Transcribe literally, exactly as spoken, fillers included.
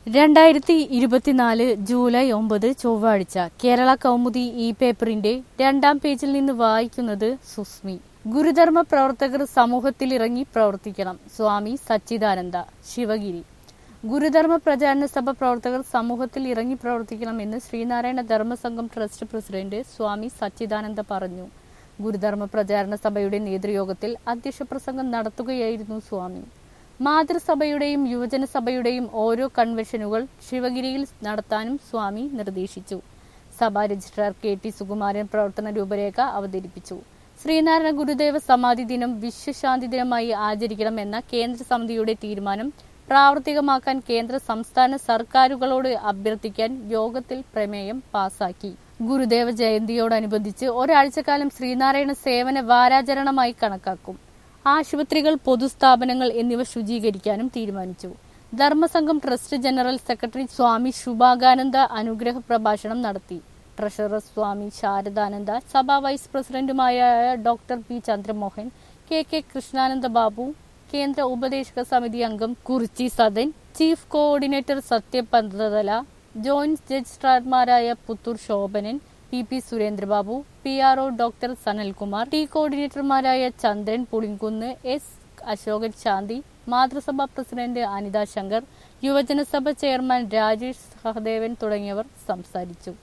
രണ്ടായിരത്തി ഇരുപത്തിനാല് ജൂലൈ ഒമ്പത് ചൊവ്വാഴ്ച കേരള കൗമുദി ഇ പേപ്പറിന്റെ രണ്ടാം പേജിൽ നിന്ന് വായിക്കുന്നത് സുസ്മി. ഗുരുധർമ്മ പ്രവർത്തകർ സമൂഹത്തിലിറങ്ങി പ്രവർത്തിക്കണം. സ്വാമി സച്ചിദാനന്ദ, ശിവഗിരി. ഗുരുധർമ്മ പ്രചാരണ സഭ പ്രവർത്തകർ സമൂഹത്തിൽ ഇറങ്ങി പ്രവർത്തിക്കണമെന്ന് ശ്രീനാരായണ ധർമ്മസംഘം ട്രസ്റ്റ് പ്രസിഡന്റ് സ്വാമി സച്ചിദാനന്ദ പറഞ്ഞു. ഗുരുധർമ്മ പ്രചാരണ സഭയുടെ നേതൃയോഗത്തിൽ അധ്യക്ഷ പ്രസംഗം നടത്തുകയായിരുന്നു സ്വാമി. മാതൃസഭയുടെയും യുവജന സഭയുടെയും ഓരോ കൺവെൻഷനുകൾ ശിവഗിരിയിൽ നടത്താനും സ്വാമി നിർദ്ദേശിച്ചു. സഭാ രജിസ്ട്രാർ കെ ടി സുകുമാരൻ പ്രവർത്തന രൂപരേഖ അവതരിപ്പിച്ചു. ശ്രീനാരായണ ഗുരുദേവ സമാധി ദിനം വിശ്വശാന്തി ദിനമായി ആചരിക്കണമെന്ന കേന്ദ്ര സമിതിയുടെ തീരുമാനം പ്രാവർത്തികമാക്കാൻ കേന്ദ്ര സംസ്ഥാന സർക്കാരുകളോട് അഭ്യർത്ഥിക്കാൻ യോഗത്തിൽ പ്രമേയം പാസാക്കി. ഗുരുദേവ ജയന്തിയോടനുബന്ധിച്ച് ഒരാഴ്ചക്കാലം ശ്രീനാരായണ സേവന വാരാചരണമായി കണക്കാക്കും. ആശുപത്രികൾ, പൊതുസ്ഥാപനങ്ങൾ എന്നിവ ശുചീകരിക്കാനും തീരുമാനിച്ചു. Dharmasangham trust general secretary Swami Shubhakananda അനുഗ്രഹ പ്രഭാഷണം നടത്തി. ട്രഷറർ സ്വാമി ശാരദാനന്ദ, സഭാ വൈസ് പ്രസിഡന്റുമായ doctor P Chandramohan, K K Krishnananda Babu, കേന്ദ്ര ഉപദേശക സമിതി അംഗം Kurichi Sadan, chief coordinator Sathyapanthala, joint രജിസ്ട്രാർമാരായ Puthoor Shobhanan, P P Surendrababu, P R O doctor Sanalkumar, T കോർഡിനേറ്റർമാരായ ചന്ദ്രൻ പുളിങ്കുന്ന്, എസ് അശോകൻ ശാന്തി, മാതൃസഭാ പ്രസിഡന്റ് അനിത ശങ്കർ, യുവജനസഭ ചെയർമാൻ രാജേഷ് സഹദേവൻ തുടങ്ങിയവർ സംസാരിച്ചു.